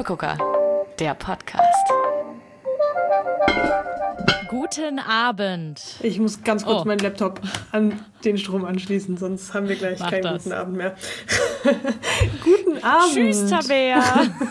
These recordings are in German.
Apfelgucker, der Podcast. Guten Abend. Ich muss ganz kurz meinen Laptop an den Strom anschließen, sonst haben wir gleich keinen guten Abend mehr. Guten Abend. Tschüss, Tabea.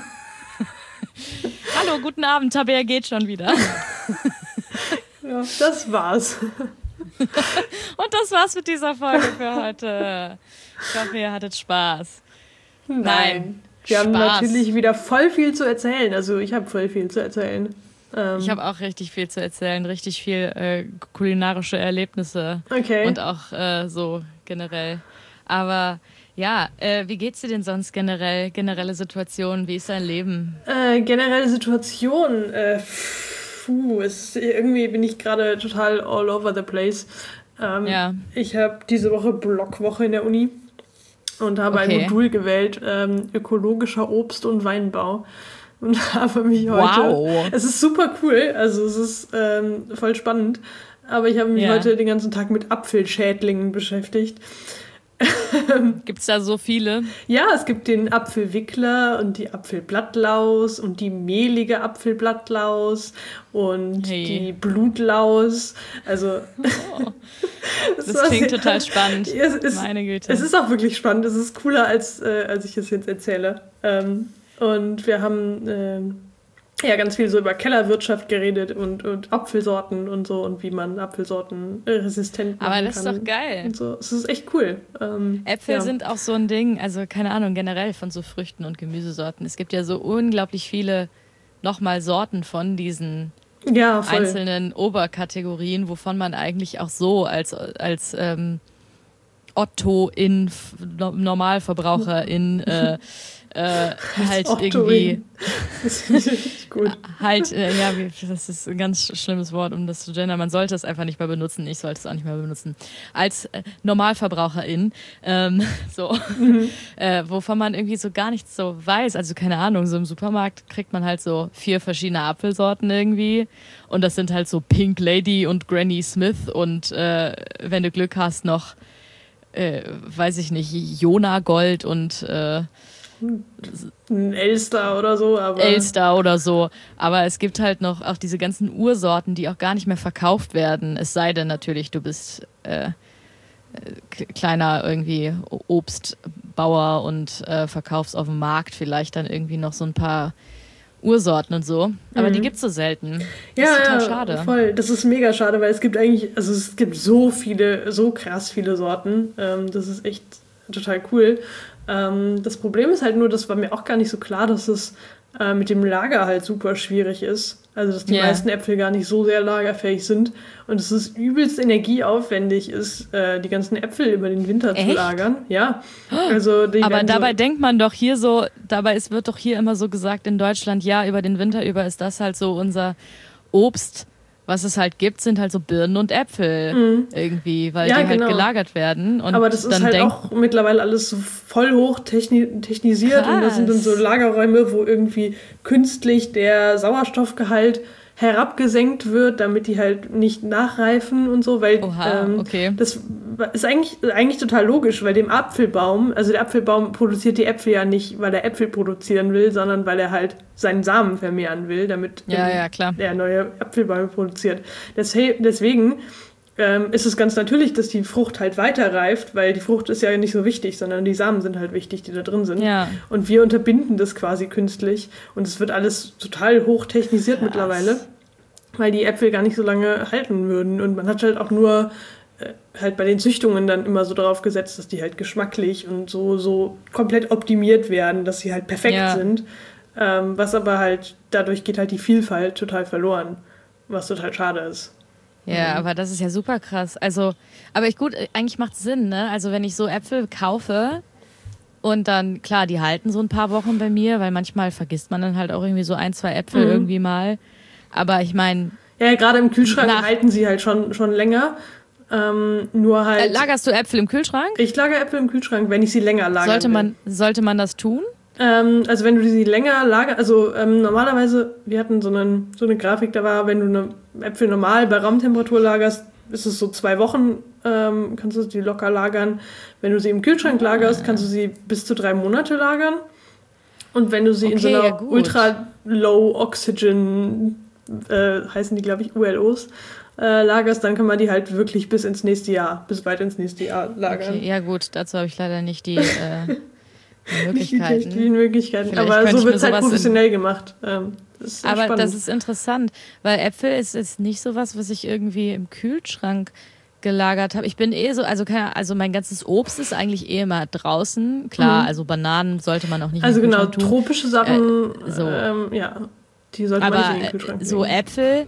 Hallo, guten Abend. Tabea geht schon wieder. Ja, das war's. Und das war's mit dieser Folge für heute. Ich hoffe, ihr hattet Spaß. Nein. Wir haben natürlich wieder voll viel zu erzählen. Also ich habe voll viel zu erzählen. Ich habe auch richtig viel zu erzählen. Richtig viel kulinarische Erlebnisse. Okay. Und auch so generell. Aber ja, wie geht's dir denn sonst generell? Generelle Situation, wie ist dein Leben? Generelle Situation, irgendwie bin ich gerade total all over the place. Ja. Ich habe diese Woche Blockwoche in der Uni und habe ein Modul gewählt, ökologischer Obst- und Weinbau. Und habe mich heute... Es ist super cool, also es ist voll spannend, aber ich habe mich heute den ganzen Tag mit Apfelschädlingen beschäftigt. Gibt's da so viele? Ja, es gibt den Apfelwickler und die Apfelblattlaus und die mehlige Apfelblattlaus und die Blutlaus. Also das klingt total spannend. Meine Güte. Es ist auch wirklich spannend. Es ist cooler, als ich es jetzt erzähle. Und wir haben ganz viel so über Kellerwirtschaft geredet und Apfelsorten und so und wie man Apfelsorten resistent machen kann. Aber das ist doch geil. Und so. Es ist echt cool. Äpfel sind auch so ein Ding, also keine Ahnung, generell von so Früchten und Gemüsesorten. Es gibt ja so unglaublich viele nochmal Sorten von diesen einzelnen Oberkategorien, wovon man eigentlich auch so als Normalverbraucher halt irgendwie das ist gut. Das ist ein ganz schlimmes Wort, um das zu gendern. Man sollte es einfach nicht mehr benutzen. Ich sollte es auch nicht mehr benutzen. Als Normalverbraucherin, wovon man irgendwie so gar nichts so weiß. Also keine Ahnung, so im Supermarkt kriegt man halt so 4 verschiedene Apfelsorten irgendwie. Und das sind halt so Pink Lady und Granny Smith und wenn du Glück hast noch weiß ich nicht, Jona Gold und ein Elster oder so. Aber es gibt halt noch auch diese ganzen Ursorten, die auch gar nicht mehr verkauft werden. Es sei denn natürlich, du bist kleiner irgendwie Obstbauer und verkaufst auf dem Markt vielleicht dann irgendwie noch so ein paar Ursorten und so. Aber die gibt's so selten. Das ist total schade. Voll. Das ist mega schade, weil es gibt so krass viele Sorten. Das ist echt total cool. Das Problem ist halt nur, das war mir auch gar nicht so klar, dass es mit dem Lager halt super schwierig ist. Also, dass die meisten Äpfel gar nicht so sehr lagerfähig sind. Und dass es übelst energieaufwendig ist, die ganzen Äpfel über den Winter zu lagern. Ja. Also, aber dabei denkt man doch hier so, wird doch hier immer so gesagt in Deutschland, ja, über den Winter über ist das halt so unser Obst. Was es halt gibt, sind halt so Birnen und Äpfel irgendwie, weil die halt gelagert werden. Und aber das ist halt auch mittlerweile alles so voll hoch technisiert. Krass. Und das sind dann so Lagerräume, wo irgendwie künstlich der Sauerstoffgehalt herabgesenkt wird, damit die halt nicht nachreifen und so, weil das ist eigentlich total logisch, weil der Apfelbaum produziert die Äpfel ja nicht, weil er Äpfel produzieren will, sondern weil er halt seinen Samen vermehren will, damit er neue Apfelbäume produziert. Deswegen ist es ganz natürlich, dass die Frucht halt weiter reift, weil die Frucht ist ja nicht so wichtig, sondern die Samen sind halt wichtig, die da drin sind. Ja. Und wir unterbinden das quasi künstlich und es wird alles total hoch technisiert mittlerweile, weil die Äpfel gar nicht so lange halten würden. Und man hat halt auch nur halt bei den Züchtungen dann immer so darauf gesetzt, dass die halt geschmacklich und so komplett optimiert werden, dass sie halt perfekt sind. Was aber halt, dadurch geht halt die Vielfalt total verloren, was total schade ist. Ja, aber das ist ja super krass. Also, eigentlich macht es Sinn, ne? Also wenn ich so Äpfel kaufe und dann, klar, die halten so ein paar Wochen bei mir, weil manchmal vergisst man dann halt auch irgendwie so 1, 2 Äpfel irgendwie mal. Aber ich meine... Ja, gerade im Kühlschrank halten sie halt schon länger. Nur halt... Lagerst du Äpfel im Kühlschrank? Ich lagere Äpfel im Kühlschrank, wenn ich sie länger lagere. Sollte man das tun? Also wenn du sie länger lagerst, normalerweise, wir hatten so eine Grafik, da war, wenn du Äpfel normal bei Raumtemperatur lagerst, ist es so 2 Wochen, kannst du die locker lagern. Wenn du sie im Kühlschrank lagerst, kannst du sie bis zu 3 Monate lagern. Und wenn du sie in so einer gut. Ultra-Low-Oxygen, heißen die, glaube ich, ULOs, lagerst, dann kann man die halt wirklich bis weit ins nächste Jahr lagern. Okay, ja gut, dazu habe ich leider nicht die Möglichkeiten. Nicht die Möglichkeiten, Vielleicht aber könnte so ich wird mir es halt sowas professionell gemacht. Das ist aber spannend. das ist interessant, weil Äpfel ist nicht sowas, was ich irgendwie im Kühlschrank gelagert habe. Ich bin also mein ganzes Obst ist eigentlich immer draußen. Klar, also Bananen sollte man auch nicht also in den genau, Kühlschrank tun. tropische Sachen, so. Die sollte man Aber nicht in den Kühlschrank so legen. Äpfel,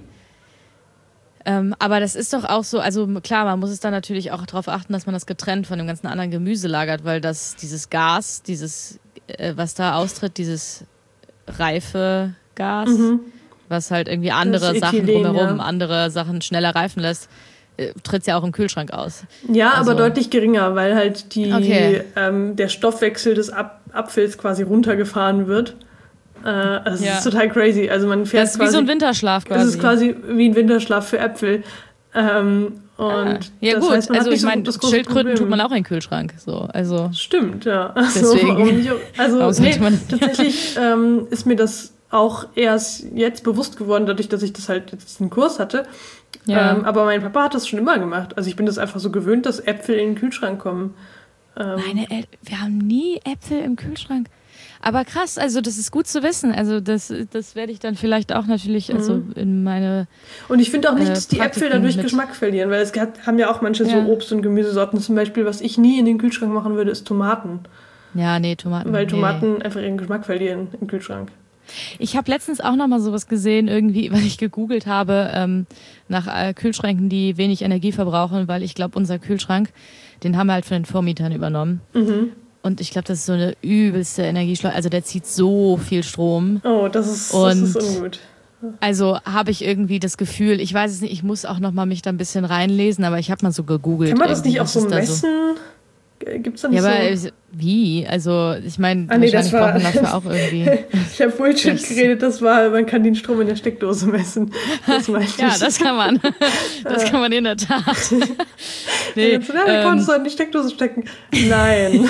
aber das ist doch auch so, also klar, man muss es dann natürlich auch darauf achten, dass man das getrennt von dem ganzen anderen Gemüse lagert, weil dieses Gas, was da austritt, dieses reife Gas, was halt irgendwie andere Sachen Ethylen, drumherum, ja. andere Sachen schneller reifen lässt, tritt ja auch im Kühlschrank aus. Ja, Also- aber deutlich geringer, weil halt Okay. der Stoffwechsel des Apfels quasi runtergefahren wird. Das Ja. ist total crazy. Also man fährt Das ist wie quasi, so ein Winterschlaf quasi. es ist quasi wie ein Winterschlaf für Äpfel. Ja Das gut, heißt, man hat also nicht ich so meine, das große Schildkröten Problem. tut man auch in den Kühlschrank. So, also Stimmt, ja. Also, Deswegen. warum nicht? Also Warum sollte man das- tatsächlich ist mir das auch erst jetzt bewusst geworden, dadurch, dass ich das halt jetzt einen Kurs hatte. ja. Aber mein Papa hat das schon immer gemacht. Also ich bin das einfach so gewöhnt, dass Äpfel in den Kühlschrank kommen. Wir haben nie Äpfel im Kühlschrank. Aber krass, also das ist gut zu wissen. Also das werde ich dann vielleicht auch natürlich also in meine... Und ich finde auch nicht, dass die Praktiken Äpfel dadurch mit- Geschmack verlieren, weil haben ja auch manche Ja. so Obst- und Gemüsesorten. Zum Beispiel, was ich nie in den Kühlschrank machen würde, ist Tomaten. Ja, nee, Tomaten. Weil nee. Tomaten einfach ihren Geschmack verlieren im Kühlschrank. Ich habe letztens auch noch mal sowas gesehen, irgendwie, weil ich gegoogelt habe nach Kühlschränken, die wenig Energie verbrauchen, weil ich glaube, unser Kühlschrank, den haben wir halt von den Vormietern übernommen. Und ich glaube, das ist so eine übelste Energieschleuder. Also der zieht so viel Strom. Oh, das ist Und- ungut. Also habe ich irgendwie das Gefühl, ich weiß es nicht, ich muss auch noch mal mich da ein bisschen reinlesen, aber ich habe mal so gegoogelt. Kann man das nicht irgendwie, auch so was ist da messen? Gibt es da nicht Ja, aber so... wie? Also ich meine, Ah, nee, wahrscheinlich das war- braucht man dafür auch irgendwie... Ich habe Bullshit geredet, man kann den Strom in der Steckdose messen. Das meinte ich. Ja, das kann man. Das kann man in der Tat. Nee, wir konnten es doch in die Steckdose stecken. Nein.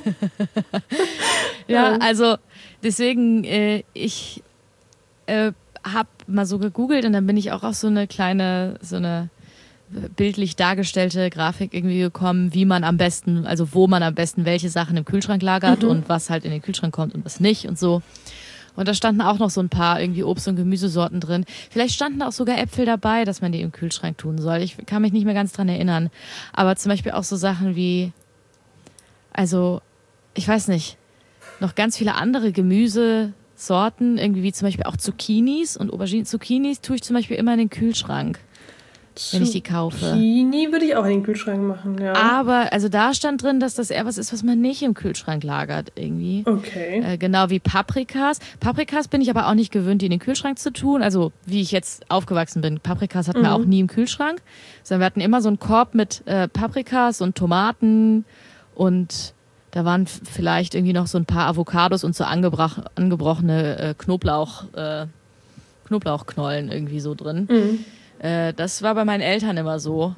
Ja, also deswegen, ich habe mal so gegoogelt und dann bin ich auch auf so eine bildlich dargestellte Grafik irgendwie gekommen, wie man am besten, also wo man am besten welche Sachen im Kühlschrank lagert und was halt in den Kühlschrank kommt und was nicht und so. Und da standen auch noch so ein paar irgendwie Obst- und Gemüsesorten drin. Vielleicht standen auch sogar Äpfel dabei, dass man die im Kühlschrank tun soll. Ich kann mich nicht mehr ganz dran erinnern. Aber zum Beispiel auch so Sachen wie, also, ich weiß nicht, noch ganz viele andere Gemüsesorten, irgendwie wie zum Beispiel auch Zucchinis und Auberginen. Zucchinis tue ich zum Beispiel immer in den Kühlschrank, wenn ich die kaufe. Zucchini würde ich auch in den Kühlschrank machen, ja. Aber, also da stand drin, dass das eher was ist, was man nicht im Kühlschrank lagert irgendwie. Okay. Genau wie Paprikas. Paprikas bin ich aber auch nicht gewöhnt, die in den Kühlschrank zu tun. Also wie ich jetzt aufgewachsen bin. Paprikas hatten wir auch nie im Kühlschrank. Sondern wir hatten immer so einen Korb mit Paprikas und Tomaten und da waren vielleicht irgendwie noch so ein paar Avocados und so angebrochene Knoblauchknollen irgendwie so drin. Das war bei meinen Eltern immer so.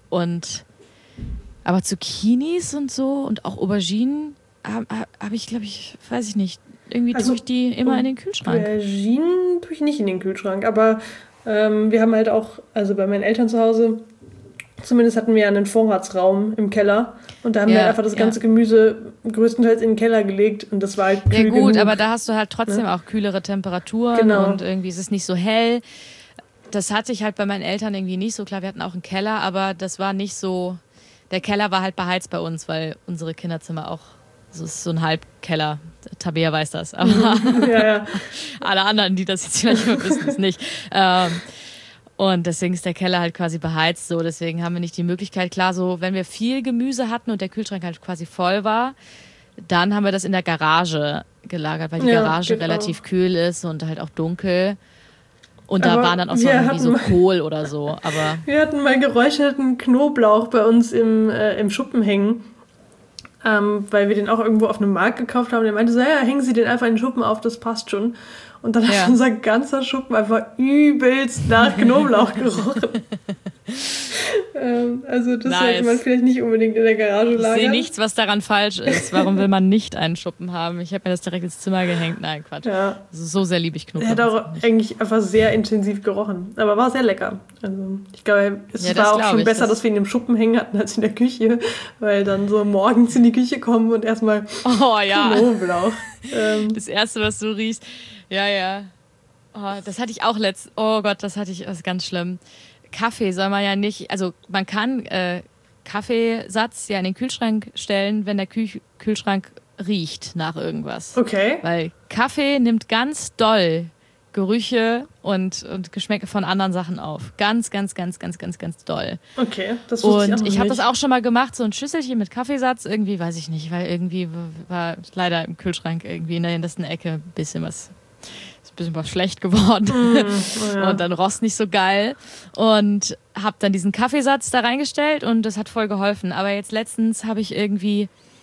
Aber Zucchinis und so und auch Auberginen habe ich, glaube ich, weiß ich nicht. Irgendwie Also, tue ich die immer in den Kühlschrank. Auberginen tue ich nicht in den Kühlschrank, aber wir haben halt auch, also bei meinen Eltern zu Hause, zumindest hatten wir ja einen Vorratsraum im Keller und da haben wir einfach das ganze Gemüse größtenteils in den Keller gelegt und das war halt kühl Ja gut, genug. aber da hast du halt trotzdem auch kühlere Temperaturen Genau. und irgendwie ist es nicht so hell. Das hatte ich halt bei meinen Eltern irgendwie nicht so. Klar, wir hatten auch einen Keller, aber das war nicht so... Der Keller war halt beheizt bei uns, weil unsere Kinderzimmer auch... So ist so ein Halbkeller. Tabea weiß das, aber ja. alle anderen, die das jetzt vielleicht mal wissen, es nicht. Und deswegen ist der Keller halt quasi beheizt. So, deswegen haben wir nicht die Möglichkeit. Klar, so wenn wir viel Gemüse hatten und der Kühlschrank halt quasi voll war, dann haben wir das in der Garage gelagert, weil die Ja, Garage geht relativ kühl ist und halt auch dunkel. Und da Aber waren dann auch so wir irgendwie so hatten- Kohl oder so. Aber Wir hatten mal geräucherten Knoblauch bei uns im Schuppen hängen, weil wir den auch irgendwo auf einem Markt gekauft haben. Der meinte so, ja, hängen Sie den einfach in den Schuppen auf, das passt schon. Und dann hat unser ganzer Schuppen einfach übelst nach Knoblauch gerochen. Also das sollte man vielleicht nicht unbedingt in der Garage lagern. Ich sehe nichts, was daran falsch ist. Warum will man nicht einen Schuppen haben? Ich habe mir das direkt ins Zimmer gehängt. Nein, Quatsch. Ja. So sehr liebe ich Knoblauch. Er hat auch eigentlich einfach sehr intensiv gerochen. Aber war sehr lecker. Also ich glaube, es war auch schon besser, dass wir ihn im Schuppen hängen hatten als in der Küche. Weil dann so morgens in die Küche kommen und erstmal Knoblauch. Das Erste, was du riechst. Ja. Oh, das hatte ich auch Oh Gott, das ist ganz schlimm. Kaffee soll man ja nicht, also man kann Kaffeesatz ja in den Kühlschrank stellen, wenn der Kühlschrank riecht nach irgendwas. Okay. Weil Kaffee nimmt ganz doll Gerüche und Geschmäcke von anderen Sachen auf. Ganz, ganz, ganz, ganz, ganz, ganz doll. Okay, das wusste ich auch noch nicht. Ich habe das auch schon mal gemacht, so ein Schüsselchen mit Kaffeesatz, irgendwie, weiß ich nicht, weil irgendwie war leider im Kühlschrank irgendwie in der hintersten Ecke ein bisschen was schlecht geworden und dann rost nicht so geil und habe dann diesen Kaffeesatz da reingestellt und das hat voll geholfen. Aber jetzt letztens habe ich irgendwie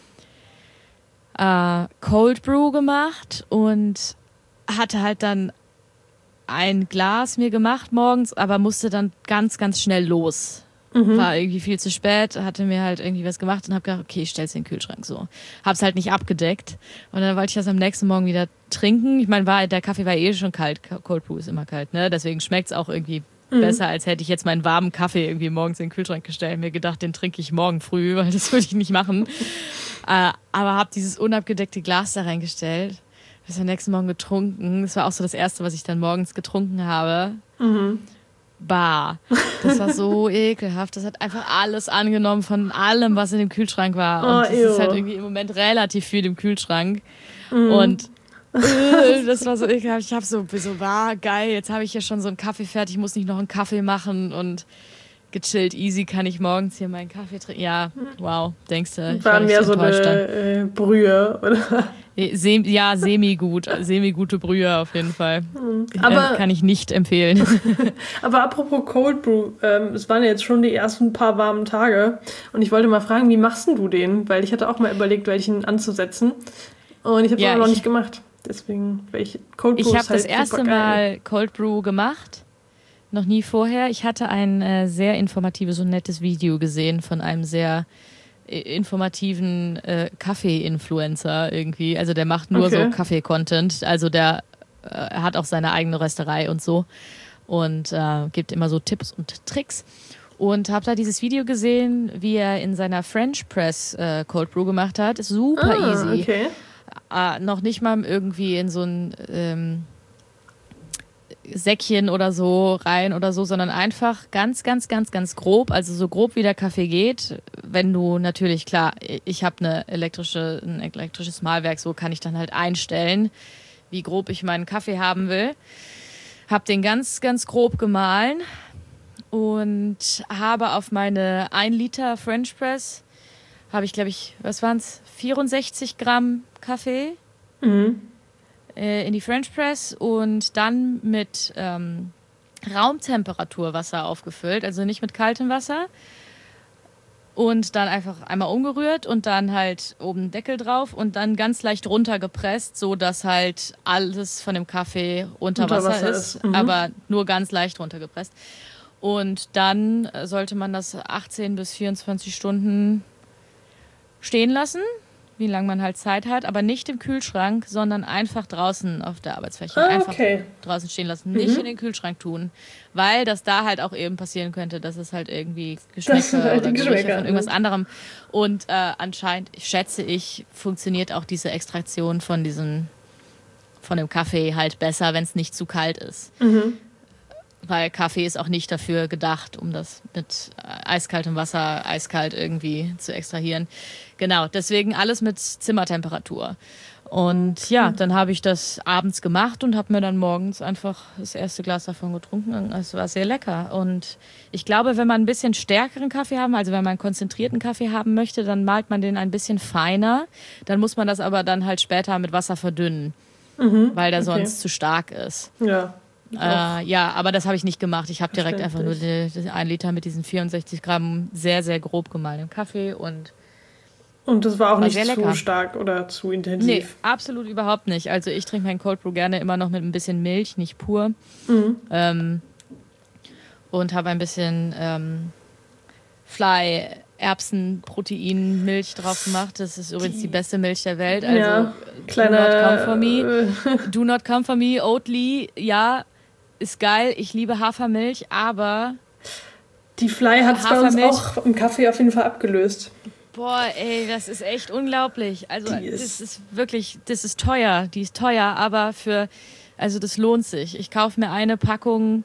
Cold Brew gemacht und hatte halt dann ein Glas mir gemacht morgens, aber musste dann ganz, ganz schnell los. War irgendwie viel zu spät, hatte mir halt irgendwie was gemacht und habe gedacht, okay, ich stell's in den Kühlschrank so. Hab's halt nicht abgedeckt und dann wollte ich das am nächsten Morgen wieder trinken. Ich meine, der Kaffee war schon kalt, Cold Brew ist immer kalt, ne? Deswegen schmeckt's auch irgendwie besser, als hätte ich jetzt meinen warmen Kaffee irgendwie morgens in den Kühlschrank gestellt. Mir gedacht, den trinke ich morgen früh, weil das würde ich nicht machen. Aber habe dieses unabgedeckte Glas da reingestellt. Das am nächsten Morgen getrunken. Das war auch so das Erste, was ich dann morgens getrunken habe. Bah, das war so ekelhaft. Das hat einfach alles angenommen von allem, was in dem Kühlschrank war. Und das ist halt irgendwie im Moment relativ viel im Kühlschrank. Und das war so ekelhaft. Ich habe so, geil, jetzt habe ich ja schon so einen Kaffee fertig, muss nicht noch einen Kaffee machen und gechillt, easy kann ich morgens hier meinen Kaffee trinken. Ja, wow, denkst du. War mehr so eine Brühe, oder? Semi-gute Brühe auf jeden Fall. Aber, kann ich nicht empfehlen. Aber apropos Cold Brew, es waren ja jetzt schon die ersten paar warmen Tage und ich wollte mal fragen, wie machst du den? Weil ich hatte auch mal überlegt, welchen anzusetzen und ich habe es aber noch nicht gemacht. Deswegen, Cold Brew ich habe das erste Mal Cold Brew gemacht. Noch nie vorher. Ich hatte ein sehr informatives und nettes Video gesehen von einem sehr informativen Kaffee-Influencer irgendwie. Also der macht nur so Kaffee-Content. Also der hat auch seine eigene Rösterei und so und gibt immer so Tipps und Tricks. Und habe da dieses Video gesehen, wie er in seiner French Press Cold Brew gemacht hat. Ist super easy. Okay. Noch nicht mal irgendwie in so ein Säckchen oder so rein oder so, sondern einfach ganz, ganz, ganz, ganz grob, also so grob wie der Kaffee geht. Wenn du natürlich, klar, ich habe ein elektrisches Mahlwerk, so kann ich dann halt einstellen, wie grob ich meinen Kaffee haben will. Habe den ganz, ganz grob gemahlen und habe auf meine 1 Liter French Press, habe ich, glaube ich, 64 Gramm Kaffee in die French Press und dann mit Raumtemperaturwasser aufgefüllt, also nicht mit kaltem Wasser. Und dann einfach einmal umgerührt und dann halt oben Deckel drauf und dann ganz leicht runtergepresst, so dass halt alles von dem Kaffee unter Wasser ist. Aber nur ganz leicht runtergepresst. Und dann sollte man das 18 bis 24 Stunden stehen lassen, wie lange man halt Zeit hat, aber nicht im Kühlschrank, sondern einfach draußen auf der Arbeitsfläche. Einfach draußen stehen lassen, nicht in den Kühlschrank tun, weil das da halt auch eben passieren könnte, dass es halt irgendwie Geschmäcker oder Gerüche von irgendwas anderem und anscheinend, schätze ich, funktioniert auch diese Extraktion von dem Kaffee halt besser, wenn es nicht zu kalt ist. Weil Kaffee ist auch nicht dafür gedacht, um das mit eiskaltem Wasser eiskalt irgendwie zu extrahieren. Genau, deswegen alles mit Zimmertemperatur. Und ja, dann habe ich das abends gemacht und habe mir dann morgens einfach das erste Glas davon getrunken. Es war sehr lecker. Und ich glaube, wenn man ein bisschen stärkeren Kaffee haben, also wenn man einen konzentrierten Kaffee haben möchte, dann malt man den ein bisschen feiner. Dann muss man das aber dann halt später mit Wasser verdünnen, weil der sonst zu stark ist. Ja. Ja, aber das habe ich nicht gemacht. Ich habe direkt einfach nur die 1 Liter mit diesen 64 Gramm sehr, sehr grob gemahlenen Kaffee und Und das war auch War nicht sehr zu lecker. stark oder zu intensiv. Nee, absolut überhaupt nicht. Also ich trinke meinen Cold Brew gerne immer noch mit ein bisschen Milch, nicht pur. Und habe ein bisschen Fly, Erbsen, Protein, Milch drauf gemacht. Das ist übrigens die beste Milch der Welt. Also Ja, do not come for me. Do not come for me. Oatly, ja, ist geil. Ich liebe Hafermilch, aber Die Fly hat es bei uns Hafermilch. auch im Kaffee auf jeden Fall abgelöst. boah, ey, das ist echt unglaublich. Also Die das ist- ist wirklich, das ist teuer. Die ist teuer, aber also das lohnt sich. Ich kaufe mir eine Packung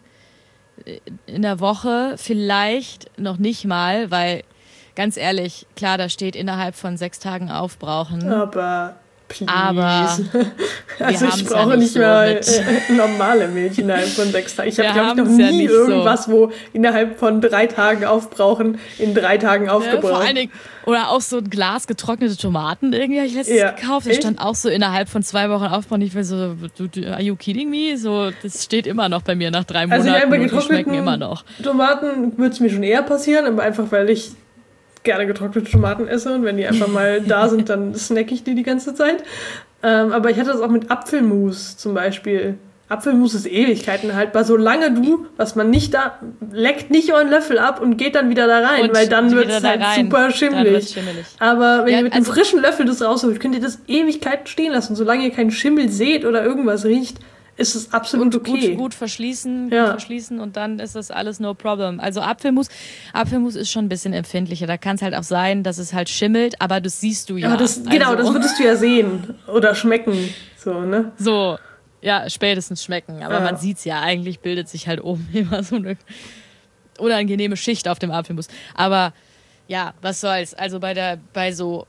in der Woche, vielleicht noch nicht mal, weil ganz ehrlich, klar, da steht innerhalb von 6 Tagen aufbrauchen. Aber please. Aber also ich haben's brauche ja nicht nicht so mehr mit- normale Milch innerhalb von 6 Tagen. Ich Wir habe, glaube ich, noch haben's ja nie nicht so. irgendwas, wo innerhalb von 3 Tagen aufbrauchen, in 3 Tagen Vor aufgebraucht. allen Dingen, oder auch so ein Glas getrocknete Tomaten irgendwie habe ich letztens Ja. gekauft. Das Echt? stand auch so innerhalb von 2 Wochen aufbauen. Ich war so, are you kidding me? So, das steht immer noch bei mir nach 3 Also Monaten bei und die schmecken getrockneten immer noch. Tomaten würde es mir schon eher passieren, aber einfach, weil ich gerne getrocknete Tomaten esse und wenn die einfach mal da sind, dann snack ich die ganze Zeit. Aber ich hatte das auch mit Apfelmus zum Beispiel. Apfelmus ist Ewigkeiten haltbar. Solange was man nicht da, leckt nicht euren Löffel ab und geht dann wieder da rein, Und weil dann wird wieder es da halt rein. super Dann schimmelig. wird's schimmelig. Aber wenn Ja, ihr mit einem also- frischen Löffel das rausholt, könnt ihr das Ewigkeiten stehen lassen. Solange ihr keinen Schimmel seht oder irgendwas riecht, ist es absolut okay. Gut verschließen, Ja. und dann ist das alles no problem. Also Apfelmus ist schon ein bisschen empfindlicher. Da kann es halt auch sein, dass es halt schimmelt, aber das siehst du ja. Aber genau, das würdest du ja sehen oder schmecken. So, ne? So, ja, spätestens schmecken. Aber Ja. man sieht es ja, eigentlich bildet sich halt oben immer so eine unangenehme Schicht auf dem Apfelmus. Aber ja, was soll's. Also bei so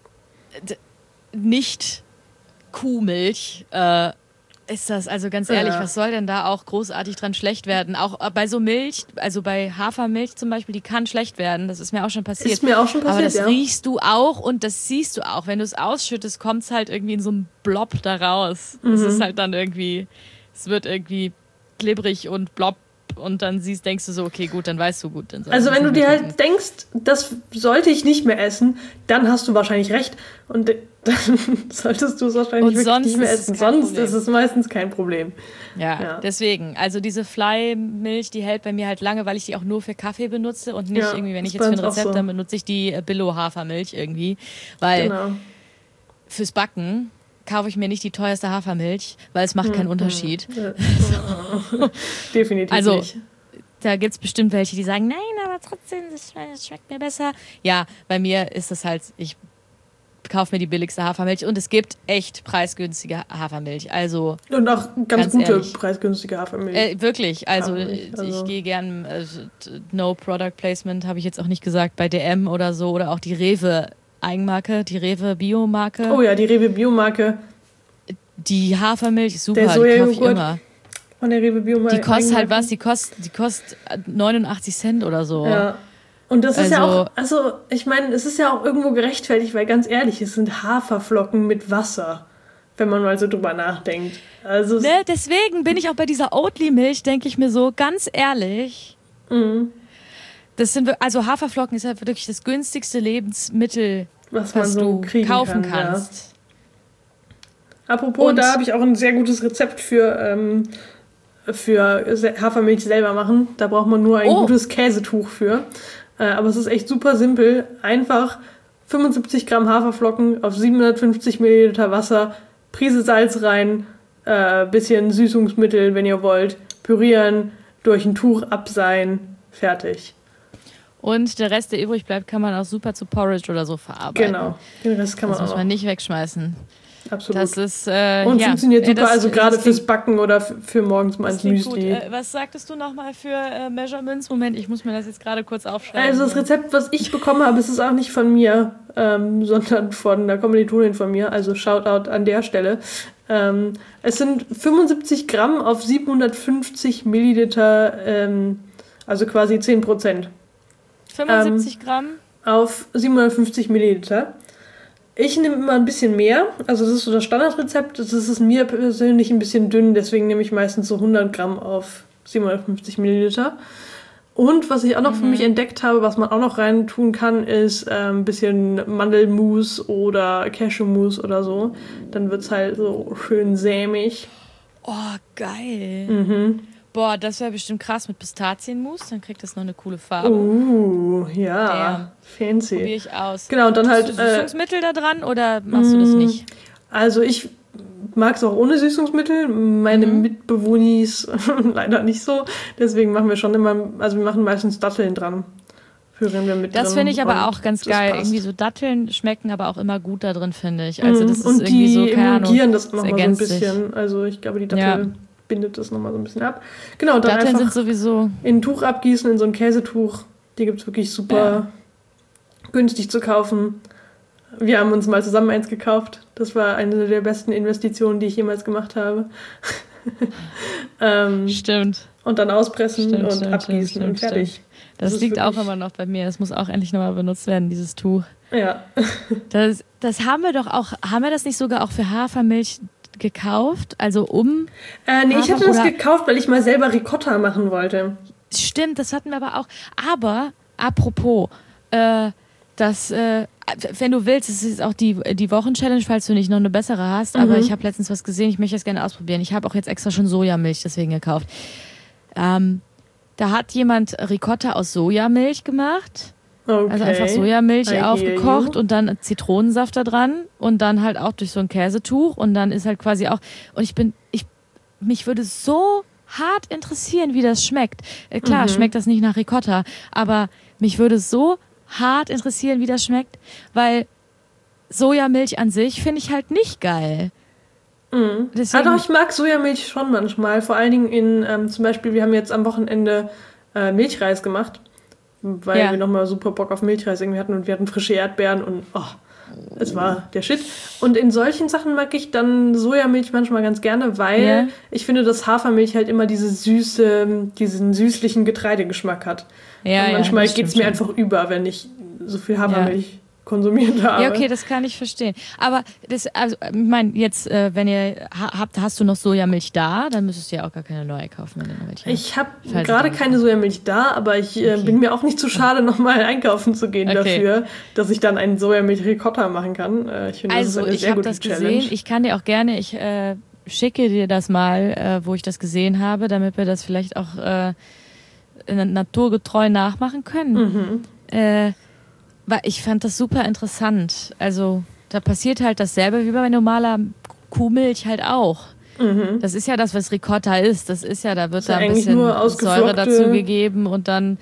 nicht Kuhmilch ist das, also ganz ehrlich, Ja. was soll denn da auch großartig dran schlecht werden? Auch bei so Milch, also bei Hafermilch zum Beispiel, die kann schlecht werden. Das ist mir auch schon passiert. Ist mir auch schon passiert, Aber das ja. riechst du auch und das siehst du auch. Wenn du es ausschüttest, kommt es halt irgendwie in so einem Blob da raus. Es Mhm. ist halt dann irgendwie, es wird irgendwie glibberig und blob und dann denkst du so, okay, gut, dann weißt du gut. Dann soll Also ich wenn du das dir nicht mehr halt denkst, das sollte ich nicht mehr essen, dann hast du wahrscheinlich recht. Und dann solltest du es wahrscheinlich Und wirklich sonst nicht mehr ist es essen. kein Sonst Problem. ist es meistens kein Problem. Ja, Ja. deswegen. Also diese Fly-Milch, die hält bei mir halt lange, weil ich die auch nur für Kaffee benutze und nicht Ja, irgendwie, wenn ich ist jetzt bei für ein uns auch Rezept, so. dann benutze ich die Billo-Hafermilch irgendwie. Weil Genau. fürs Backen kaufe ich mir nicht die teuerste Hafermilch, weil es macht keinen Unterschied. Definitiv Also, nicht. Da gibt es bestimmt welche, die sagen, nein, aber trotzdem, das schmeckt mir besser. Ja, bei mir ist es halt, ich kaufe mir die billigste Hafermilch und es gibt echt preisgünstige Hafermilch. Also Und auch ganz ganz gute, ehrlich. preisgünstige Hafermilch. wirklich, also Hafermilch, also- ich gehe gern, no Product Placement, habe ich jetzt auch nicht gesagt, bei DM oder so oder auch die Rewe Eigenmarke, die Rewe Biomarke. Oh ja, die Rewe Biomarke Die Hafermilch ist super, Der die kaufe ich Sojajoghurt. immer. von der Rewe Biomarke. Die kostet halt was, die kostet 89 Cent oder so. Ja. Und das ist ja Also- auch, also ich meine, es ist ja auch irgendwo gerechtfertigt, weil ganz ehrlich, es sind Haferflocken mit Wasser, wenn man mal so drüber nachdenkt. Also es- Ne, deswegen bin ich auch bei dieser Oatly-Milch, denke ich mir so, ganz ehrlich. Das sind, also Haferflocken ist ja wirklich das günstigste Lebensmittel, was man was so du kriegen kaufen kann. Ja. kannst. Apropos, Und- da habe ich auch ein sehr gutes Rezept für Hafermilch selber machen. Da braucht man nur ein Oh. gutes Käsetuch für. Aber es ist echt super simpel. Einfach 75 Gramm Haferflocken auf 750 Milliliter Wasser, Prise Salz rein, bisschen Süßungsmittel, wenn ihr wollt, pürieren, durch ein Tuch abseihen, fertig. Und der Rest, der übrig bleibt, kann man auch super zu Porridge oder so verarbeiten. Genau, den Rest kann Das man muss auch. man nicht wegschmeißen. Absolut. Das ist, Und ja. funktioniert super, Das- also gerade das fürs Backen oder für morgens mal Das ins klingt gut. Müsli. Was sagtest du nochmal für Measurements? Moment, ich muss mir das jetzt gerade kurz aufschreiben. Also das Rezept, was ich bekommen habe, ist es auch nicht von mir, sondern von einer Kommilitonin von mir, also Shoutout an der Stelle. Es sind 75 Gramm auf 750 Milliliter, also quasi 10% 75 Gramm. auf 750 Milliliter. Ich nehme immer ein bisschen mehr, also das ist so das Standardrezept, das ist mir persönlich ein bisschen dünn, deswegen nehme ich meistens so 100 Gramm auf 750 Milliliter. Und was ich auch noch für mich entdeckt habe, was man auch noch rein tun kann, ist ein bisschen Mandelmus oder Cashewmus oder so. Dann wird es halt so schön sämig. Oh, geil. Boah, das wäre bestimmt krass mit Pistazienmus. Dann kriegt das noch eine coole Farbe. Ja, fancy. Probiere ich aus. Genau, und dann halt Hast du Süßungsmittel da dran oder machst du das nicht? Also ich mag es auch ohne Süßungsmittel. Meine Mitbewohnis leider nicht so. Deswegen machen wir schon immer, also wir machen meistens Datteln dran. Führen wir mit Das drin. finde ich aber auch ganz geil. Passt. Irgendwie so Datteln schmecken aber auch immer gut da drin, finde ich. Also das ist und irgendwie die so, keine Ahnung, emulgieren das nochmal so ein ergänzt sich. bisschen. Also ich glaube, die Dattel bindet das nochmal so ein bisschen ab. Genau, dann Datteln einfach sind sowieso... in ein Tuch abgießen, in so ein Käsetuch. Die gibt es wirklich super günstig zu kaufen. Wir haben uns mal zusammen eins gekauft. Das war eine der besten Investitionen, die ich jemals gemacht habe. Stimmt. Und dann auspressen Stimmt, und abgießen und fertig. Das liegt auch wirklich- immer noch bei mir. Das muss auch endlich nochmal benutzt werden, dieses Tuch. Ja. Das haben wir doch auch, haben wir das nicht sogar auch für Hafermilch gekauft? Also Nee, ich hatte das oder- gekauft, weil ich mal selber Ricotta machen wollte. Stimmt, das hatten wir aber auch. Aber, apropos, wenn du willst, das ist auch die Wochenchallenge, falls du nicht noch eine bessere hast, aber ich habe letztens was gesehen, ich möchte das gerne ausprobieren. Ich habe auch jetzt extra schon Sojamilch deswegen gekauft. Da hat jemand Ricotta aus Sojamilch gemacht. Okay. Also einfach Sojamilch I hear aufgekocht you. und dann Zitronensaft da dran und dann halt auch durch so ein Käsetuch und dann ist halt quasi auch, und mich würde so hart interessieren, wie das schmeckt. Klar, schmeckt das nicht nach Ricotta, aber mich würde so hart interessieren, wie das schmeckt, weil Sojamilch an sich finde ich halt nicht geil. Deswegen, Doch, ich mag Sojamilch schon manchmal. Vor allen Dingen zum Beispiel, wir haben jetzt am Wochenende Milchreis gemacht, weil wir nochmal super Bock auf Milchreis irgendwie hatten und wir hatten frische Erdbeeren und es war der Shit. Und in solchen Sachen mag ich dann Sojamilch manchmal ganz gerne, weil ich finde, dass Hafermilch halt immer diesen süßlichen Getreidegeschmack hat. Und manchmal das geht es stimmt mir schon. einfach über, wenn ich so viel Hafermilch konsumiert habe. Ja, okay, das kann ich verstehen. Aber ich meine, jetzt, wenn ihr hast du noch Sojamilch da, dann müsstest du ja auch gar keine neue kaufen, wenn du noch welche hast. Ich habe Falls gerade du- keine Sojamilch da, aber ich bin mir auch nicht zu schade, nochmal einkaufen zu gehen dafür, dass ich dann einen Sojamilch-Ricotta machen kann. Ich finde, das ist Also, eine ich sehr habe gute das Challenge. gesehen. Ich kann dir auch gerne, ich schicke dir das mal, wo ich das gesehen habe, damit wir das vielleicht auch naturgetreu nachmachen können. Weil ich fand das super interessant. Also, da passiert halt dasselbe wie bei normaler Kuhmilch halt auch. Das ist ja das, was Ricotta ist. Das ist ja, da wird da ein eigentlich bisschen nur Säure ausgeflockte- dazu gegeben und dann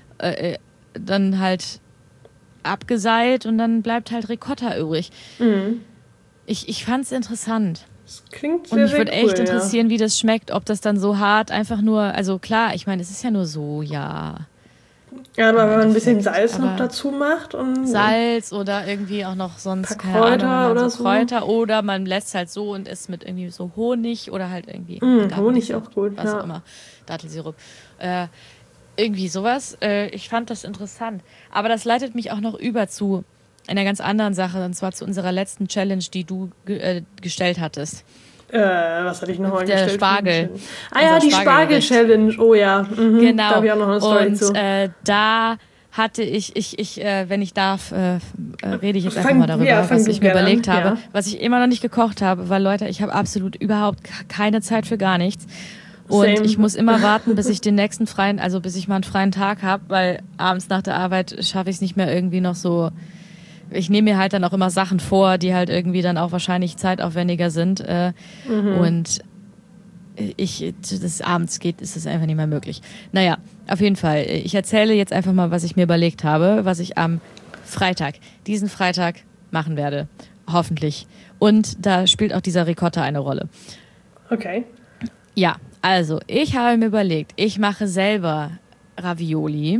halt abgeseilt und dann bleibt halt Ricotta übrig. Ich fand's interessant. Das klingt Und sehr, mich sehr würde cool, echt interessieren, wie das schmeckt. Ob das dann so hart einfach nur, also klar, ich meine, es ist ja nur Soja. Ja, aber wenn man ein bisschen Endeffekt, Salz noch aber dazu macht und Salz oder irgendwie auch noch sonst, Paar keine Kräuter Ahnung, oder so so. Kräuter. Oder man lässt halt so und isst mit irgendwie so Honig oder halt irgendwie Honig auch gut, was ja. auch immer, Dattelsirup. Irgendwie sowas. Ich fand das interessant. Aber das leitet mich auch noch über zu einer ganz anderen Sache, und zwar zu unserer letzten Challenge, die du gestellt hattest. was hatte ich nochmal Der gestellt? Spargel. Ja, die Spargelgericht. Spargel-Challenge. Oh ja. Genau. Da habe ich auch noch eine Story und zu. Da hatte ich wenn ich darf, rede ich jetzt einfach Fang- mal darüber, ja, fang was du ich mir gerne an, überlegt habe, ja. was ich immer noch nicht gekocht habe, weil Leute, ich habe absolut überhaupt keine Zeit für gar nichts. Und Same. ich muss immer warten, bis ich den nächsten bis ich mal einen freien Tag habe, weil abends nach der Arbeit schaffe ich es nicht mehr irgendwie noch so. Ich nehme mir halt dann auch immer Sachen vor, die halt irgendwie dann auch wahrscheinlich zeitaufwendiger sind. Und des Abends ist es einfach nicht mehr möglich. Naja, auf jeden Fall. Ich erzähle jetzt einfach mal, was ich mir überlegt habe, was ich am diesen Freitag machen werde. Hoffentlich. Und da spielt auch dieser Ricotta eine Rolle. Okay. Ja, also, ich habe mir überlegt, ich mache selber Ravioli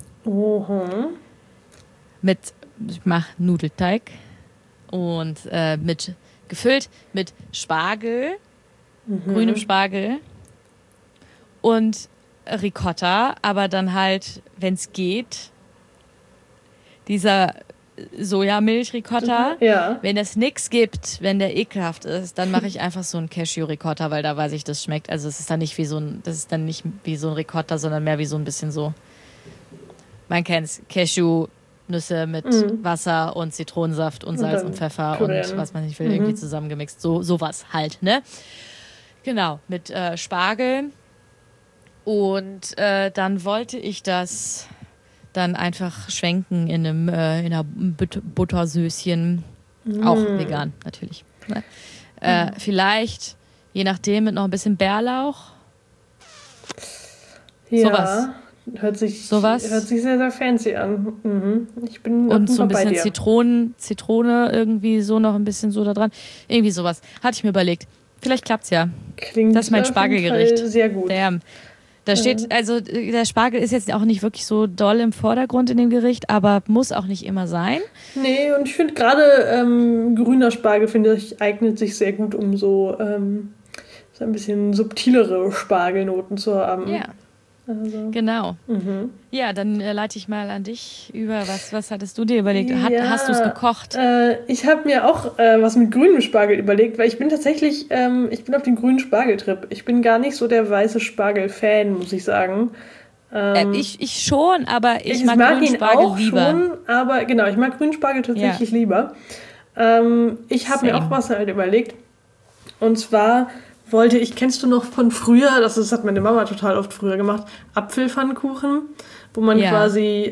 ich mache Nudelteig und gefüllt mit Spargel, grünem Spargel und Ricotta, aber dann halt, wenn es geht, dieser Sojamilch-Ricotta. Ja. Wenn es nichts gibt, wenn der ekelhaft ist, dann mache ich einfach so einen Cashew-Ricotta, weil da weiß ich, das schmeckt. Also es ist dann nicht wie so ein Ricotta, sondern mehr wie so ein bisschen so man kennt's, Cashew-Nüsse mit Wasser und Zitronensaft und Salz und Pfeffer Pürieren. und was man nicht will, irgendwie zusammengemixt. Sowas halt, ne? Genau, mit Spargel. Und dann wollte ich das dann einfach schwenken in einer Buttersößchen. Auch vegan, natürlich. Ne? Vielleicht, je nachdem, mit noch ein bisschen Bärlauch. Ja, Sowas. hört sich Sowas. sehr, sehr fancy an. Ich bin Und so ein bei bisschen dir. Zitrone irgendwie so noch ein bisschen so da dran. Irgendwie sowas. Hatte ich mir überlegt. Vielleicht klappt's ja. Klingt Das ist mein auf jeden Spargelgericht. Fall sehr gut. Damn. Da steht, also der Spargel ist jetzt auch nicht wirklich so doll im Vordergrund in dem Gericht, aber muss auch nicht immer sein. Nee, und ich finde gerade grüner Spargel, finde ich, eignet sich sehr gut, um so ein bisschen subtilere Spargelnoten zu haben. Ja, Also, genau. Ja, dann leite ich mal an dich über. Was hattest du dir überlegt? Ja, Hast du es gekocht? Ich habe mir auch was mit grünem Spargel überlegt, weil ich bin tatsächlich, ich bin auf den grünen Spargeltrip. Ich bin gar nicht so der weiße Spargel-Fan, muss ich sagen. Ich schon, aber ich mag mag grünen ihn Spargel auch lieber. schon, aber genau, ich mag grünen Spargel tatsächlich lieber. Ich habe mir Same. auch was halt überlegt. Und zwar kennst du noch von früher, das hat meine Mama total oft früher gemacht, Apfelpfannkuchen, wo man quasi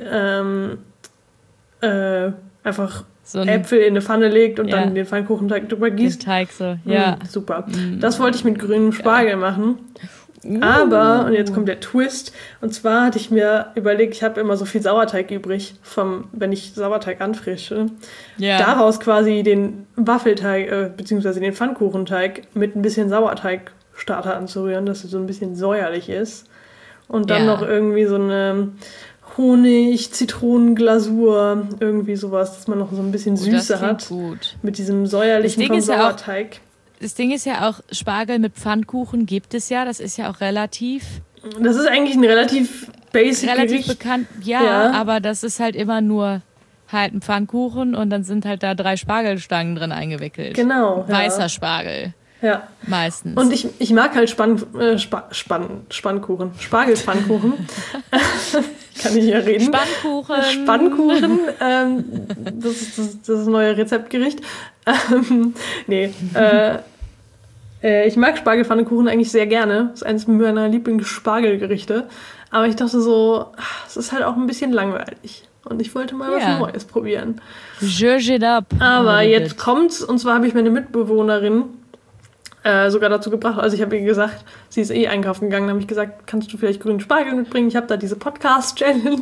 einfach So ein Äpfel in eine Pfanne legt und dann den Pfannkuchenteig drüber gießt. Teig so, ja. Super. Das wollte ich mit grünem Spargel machen. Aber, und jetzt kommt der Twist, und zwar hatte ich mir überlegt, ich habe immer so viel Sauerteig übrig, wenn ich Sauerteig anfrische, daraus quasi den Waffelteig, beziehungsweise den Pfannkuchenteig mit ein bisschen Sauerteigstarter anzurühren, dass es so ein bisschen säuerlich ist. Und dann noch irgendwie so eine Honig-Zitronenglasur, irgendwie sowas, dass man noch so ein bisschen Süße hat. Gut. Mit diesem säuerlichen vom Sauerteig. Das Ding ist ja auch, Spargel mit Pfannkuchen gibt es ja. Das ist ja auch relativ Das ist eigentlich ein relativ basic Gericht. bekannt. Ja, aber das ist halt immer nur halt ein Pfannkuchen und dann sind halt da 3 Spargelstangen drin eingewicklich. Genau. Weißer Spargel. Ja. Meistens. Und ich mag halt Spannkuchen. Spargelpfannkuchen. Kann ich ja reden. Spannkuchen. Das ist das neue Rezeptgericht. Ich mag Spargelpfannkuchen eigentlich sehr gerne. Das ist eines meiner Lieblings-Spargelgerichte. Aber ich dachte so, es ist halt auch ein bisschen langweilig. Und ich wollte mal was Neues probieren. Zhuzh it up. Aber jetzt kommt's. Und zwar habe ich meine Mitbewohnerin sogar dazu gebracht. Also ich habe ihr gesagt, sie ist einkaufen gegangen. Da habe ich gesagt, kannst du vielleicht grünen Spargel mitbringen? Ich habe da diese Podcast-Challenge.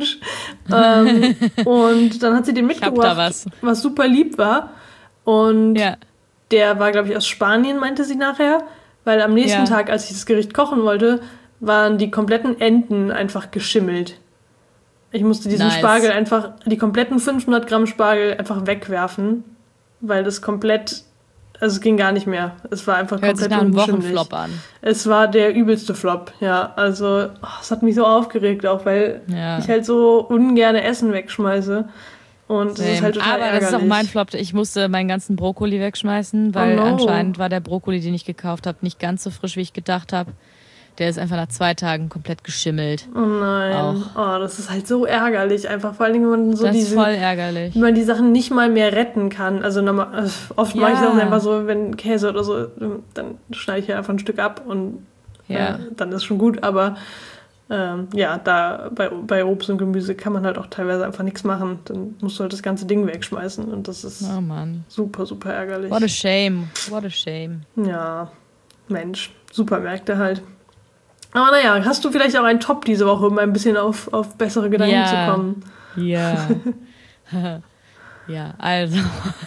Und dann hat sie den mitgebracht, was super lieb war. Und der war, glaube ich, aus Spanien, meinte sie nachher. Weil am nächsten Tag, als ich das Gericht kochen wollte, waren die kompletten Enden einfach geschimmelt. Ich musste diesen Spargel einfach, die kompletten 500 Gramm Spargel einfach wegwerfen. Weil das komplett... Also es ging gar nicht mehr. Es war einfach komplett unbeschimmlich. Hört sich nach einem Wochenflop an. Es war der übelste Flop, ja. Also es hat mich so aufgeregt auch, weil ich halt so ungerne Essen wegschmeiße. Und das ist halt total ärgerlich. Das ist auch mein Flop. Ich musste meinen ganzen Brokkoli wegschmeißen, weil anscheinend war der Brokkoli, den ich gekauft habe, nicht ganz so frisch, wie ich gedacht habe. Der ist einfach nach 2 Tagen komplett geschimmelt. Oh nein. Oh, das ist halt so ärgerlich. Einfach vor allen Dingen, wenn man so das ist voll ärgerlich. Wenn man die Sachen nicht mal mehr retten kann. Also oft mache ich das einfach so, wenn Käse oder so, dann schneide ich ja einfach ein Stück ab und dann ist schon gut. Aber da bei Obst und Gemüse kann man halt auch teilweise einfach nichts machen. Dann musst du halt das ganze Ding wegschmeißen. Und das ist super, super ärgerlich. What a shame. What a shame. Ja, Mensch. Supermärkte halt. Aber naja, hast du vielleicht auch einen Top diese Woche, um ein bisschen auf bessere Gedanken zu kommen? Ja. Ja, also.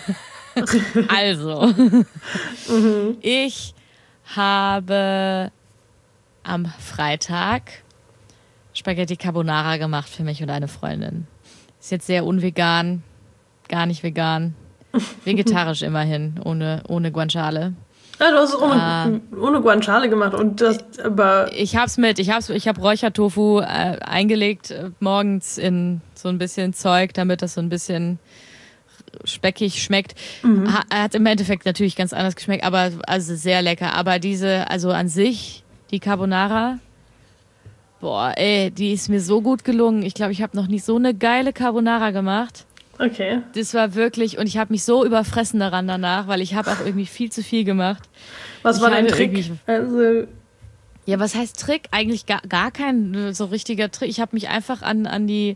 Ich habe am Freitag Spaghetti Carbonara gemacht für mich und eine Freundin. Ist jetzt sehr unvegan, gar nicht vegan. Vegetarisch immerhin, ohne Guanciale. Ja, du hast es ohne Guanciale gemacht und das aber. Ich habe Räuchertofu eingelegt morgens in so ein bisschen Zeug, damit das so ein bisschen speckig schmeckt. Hat im Endeffekt natürlich ganz anders geschmeckt, aber also sehr lecker. Aber also an sich, die Carbonara, Boah, ey, die ist mir so gut gelungen. Ich glaube, ich habe noch nie so eine geile Carbonara gemacht. Okay. Das war wirklich, und ich habe mich so überfressen daran danach, weil ich habe auch irgendwie viel zu viel gemacht. Was war dein Trick? Also, ja, was heißt Trick? Eigentlich gar kein so richtiger Trick. Ich habe mich einfach an die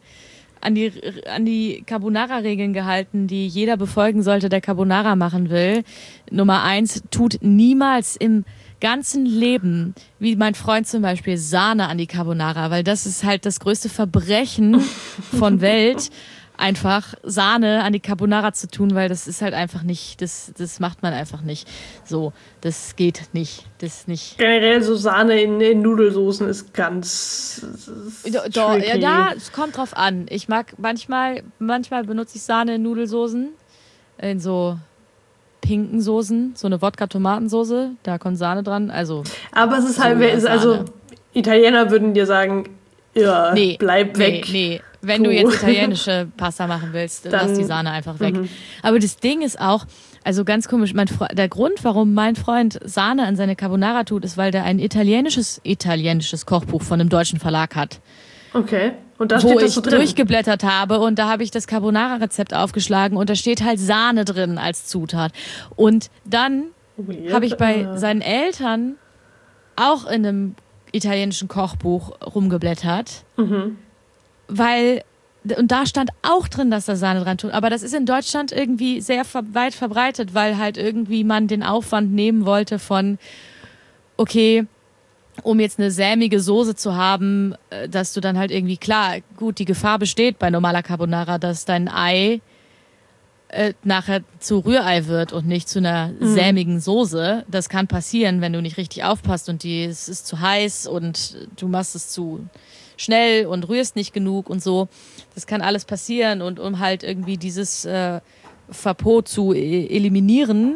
Carbonara-Regeln gehalten, die jeder befolgen sollte, der Carbonara machen will. Nummer 1, tut niemals im ganzen Leben, wie mein Freund zum Beispiel, Sahne an die Carbonara, weil das ist halt das größte Verbrechen von Welt, einfach Sahne an die Carbonara zu tun, weil das ist halt einfach nicht, das macht man einfach nicht. So, das geht nicht. Das nicht. Generell so Sahne in Nudelsoßen ist ganz ja, es kommt drauf an. Ich mag manchmal benutze ich Sahne in Nudelsoßen, in so pinken Soßen, so eine Wodka-Tomatensoße, da kommt Sahne dran, also. Aber es ist halt, also Italiener würden dir sagen, ja, nee, bleib weg. Nee. Wenn du jetzt italienische Pasta machen willst, dann lass die Sahne einfach weg. Aber das Ding ist auch, also ganz komisch, der Grund, warum mein Freund Sahne an seine Carbonara tut, ist, weil der ein italienisches Kochbuch von einem deutschen Verlag hat. Okay. Und da steht das so drin. Wo ich durchgeblättert habe und da habe ich das Carbonara-Rezept aufgeschlagen und da steht halt Sahne drin als Zutat. Und dann habe ich bei seinen Eltern auch in einem italienischen Kochbuch rumgeblättert, weil, und da stand auch drin, dass da Sahne dran tut, aber das ist in Deutschland irgendwie sehr weit verbreitet, weil halt irgendwie man den Aufwand nehmen wollte von, okay, um jetzt eine sämige Soße zu haben, dass du dann halt irgendwie, klar, gut, die Gefahr besteht bei normaler Carbonara, dass dein Ei nachher zu Rührei wird und nicht zu einer sämigen Soße. Das kann passieren, wenn du nicht richtig aufpasst und es ist zu heiß und du machst es zu schnell und rührst nicht genug und so. Das kann alles passieren und um halt irgendwie dieses Verbot zu eliminieren,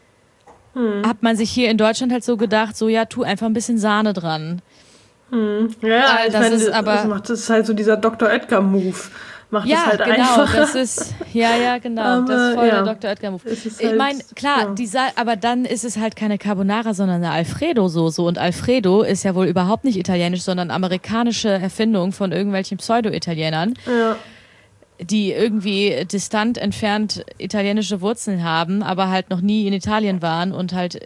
hat man sich hier in Deutschland halt so gedacht, so ja, tu einfach ein bisschen Sahne dran. Ja, das ist halt so dieser Dr. Oetker-Move. Macht ja, das halt genau, einfacher. das ist, genau, aber, das ist voll der Dr. Oetker-Move. Halt, ich meine, klar, aber dann ist es halt keine Carbonara, sondern eine Alfredo-Soße und Alfredo ist ja wohl überhaupt nicht italienisch, sondern amerikanische Erfindung von irgendwelchen Pseudo-Italienern. Ja. Die irgendwie distant entfernt italienische Wurzeln haben, aber halt noch nie in Italien waren und halt,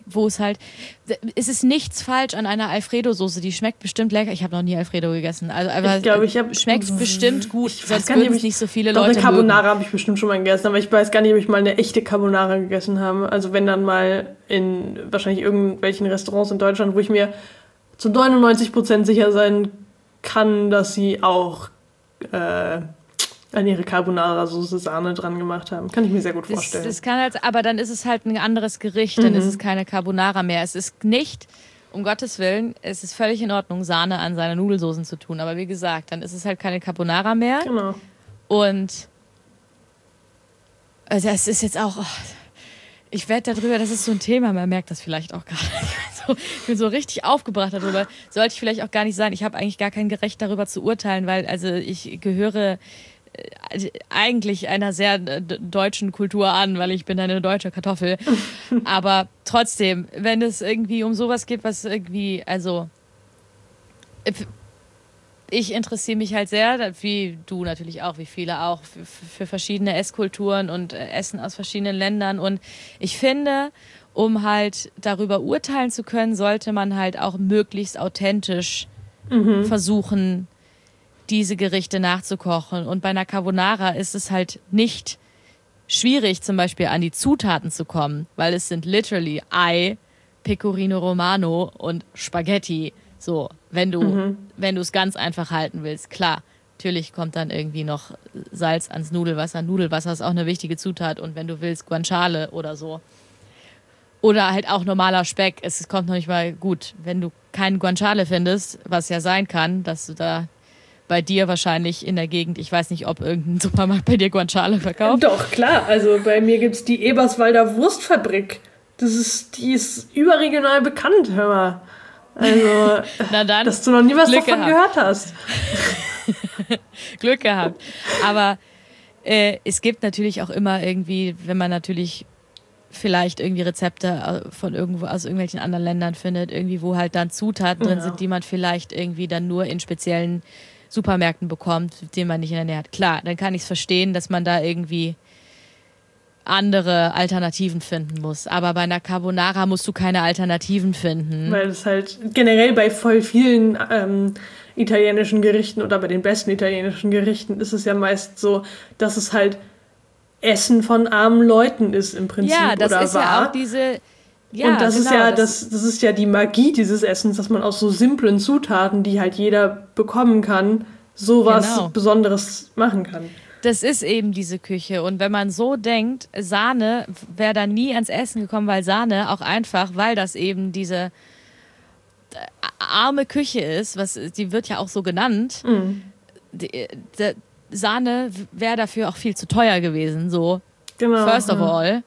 es ist nichts falsch an einer Alfredo-Soße, die schmeckt bestimmt lecker. Ich habe noch nie Alfredo gegessen, aber schmeckt bestimmt gut, sonst würden es nicht so viele Leute mögen. Doch, eine Carbonara habe ich bestimmt schon mal gegessen, aber ich weiß gar nicht, ob ich mal eine echte Carbonara gegessen habe. Also wenn dann mal in wahrscheinlich irgendwelchen Restaurants in Deutschland, wo ich mir zu 99% sicher sein kann, dass sie auch an ihre Carbonara-Soße Sahne dran gemacht haben. Kann ich mir sehr gut vorstellen. Das kann halt, aber dann ist es halt ein anderes Gericht, dann ist es keine Carbonara mehr. Es ist nicht, um Gottes Willen, es ist völlig in Ordnung, Sahne an seine Nudelsoßen zu tun. Aber wie gesagt, dann ist es halt keine Carbonara mehr. Genau. Und also es ist jetzt auch, ich werde darüber, das ist so ein Thema, man merkt das vielleicht auch gar nicht. Ich bin so richtig aufgebracht darüber. Sollte ich vielleicht auch gar nicht sein. Ich habe eigentlich gar kein Recht darüber zu urteilen, weil also ich gehöre eigentlich einer sehr deutschen Kultur an, weil ich bin eine deutsche Kartoffel. Aber trotzdem, wenn es irgendwie um sowas geht, was irgendwie, also ich interessiere mich halt sehr, wie du natürlich auch, wie viele auch, für verschiedene Esskulturen und Essen aus verschiedenen Ländern. Und ich finde, um halt darüber urteilen zu können, sollte man halt auch möglichst authentisch versuchen, diese Gerichte nachzukochen. Und bei einer Carbonara ist es halt nicht schwierig, zum Beispiel an die Zutaten zu kommen, weil es sind literally Ei, Pecorino Romano und Spaghetti. So, wenn du es ganz einfach halten willst. Klar, natürlich kommt dann irgendwie noch Salz ans Nudelwasser. Nudelwasser ist auch eine wichtige Zutat. Und wenn du willst, Guanciale oder so. Oder halt auch normaler Speck. Es kommt noch nicht mal gut. Wenn du keinen Guanciale findest, was ja sein kann, dass du da bei dir wahrscheinlich in der Gegend, ich weiß nicht, ob irgendein Supermarkt bei dir Guanciale verkauft. Doch, klar. Also bei mir gibt es die Eberswalder Wurstfabrik. Die ist überregional bekannt, hör mal. Also, na dann, dass du noch nie was davon gehört hast. Glück gehabt. Aber es gibt natürlich auch immer irgendwie, wenn man natürlich vielleicht irgendwie Rezepte von irgendwo aus irgendwelchen anderen Ländern findet, irgendwie wo halt dann Zutaten drin sind, die man vielleicht irgendwie dann nur in speziellen Supermärkten bekommt, die man nicht in der Nähe hat. Klar, dann kann ich es verstehen, dass man da irgendwie andere Alternativen finden muss. Aber bei einer Carbonara musst du keine Alternativen finden. Weil es halt generell bei voll vielen italienischen Gerichten oder bei den besten italienischen Gerichten ist es ja meist so, dass es halt Essen von armen Leuten ist im Prinzip. Ja, das oder ist war. ja auch diese... Ja, und das genau, ist ja das ist ja die Magie dieses Essens, dass man aus so simplen Zutaten, die halt jeder bekommen kann, sowas Besonderes machen kann. Das ist eben diese Küche. Und wenn man so denkt, Sahne wäre da nie ans Essen gekommen, weil Sahne auch einfach, weil das eben diese arme Küche ist, die wird ja auch so genannt, Sahne wäre dafür auch viel zu teuer gewesen. So, genau, first of all.